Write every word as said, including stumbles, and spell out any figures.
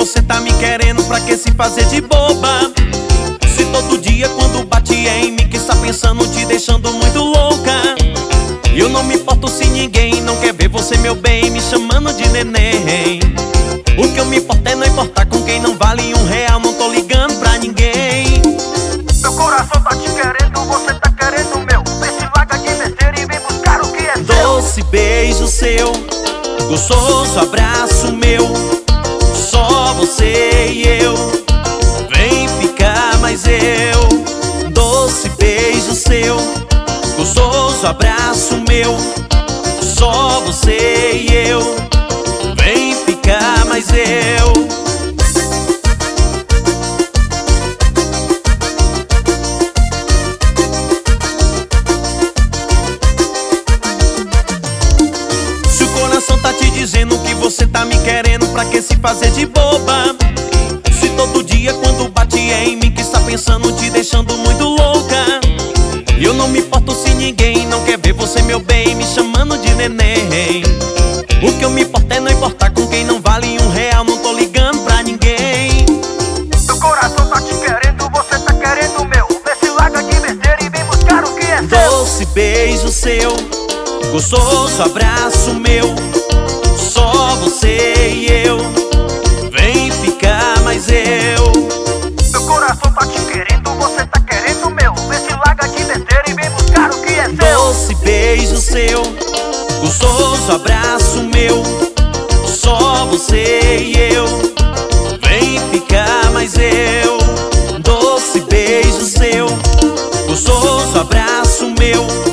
você tá me querendo, pra que se fazer de boba? Se todo dia quando bate é em mim que está pensando, te deixando muito louca. Eu não me importo se ninguém não quer ver você, meu bem, me chamando de neném. O que eu me importo é não importar com quem não vale um real, não tô ligando pra ninguém. Meu coração tá te querendo, você tá querendo o meu. Vê se larga de besteira e vem buscar o que é seu. Doce beijo seu, gostoso abraço meu, só você e eu, vem ficar mais eu. Doce beijo seu, gostoso abraço meu, só você e eu, vem ficar mais eu. Se o coração tá te dizendo que você tá me querendo, pra que se fazer de boba? Se todo dia quando bate é em mim que está pensando, te deixando muito louca. Eu não me importo se ninguém não quer ver você, meu bem, me chamando de neném. O que eu me importo é não importar com quem não vale um real, não tô ligando pra ninguém. Meu coração tá te querendo, você tá querendo o meu. Vê se larga de besteira e vem buscar o que é seu. Doce beijo seu, gostoso abraço meu, só você e eu, vem ficar mais eu. Meu coração tá te querendo, você tá querendo o meu. Vê se larga de besteira e vem buscar o que é seu. Doce beijo seu, gostoso abraço meu, só você e eu, vem ficar mais eu. Doce beijo seu, gostoso abraço meu,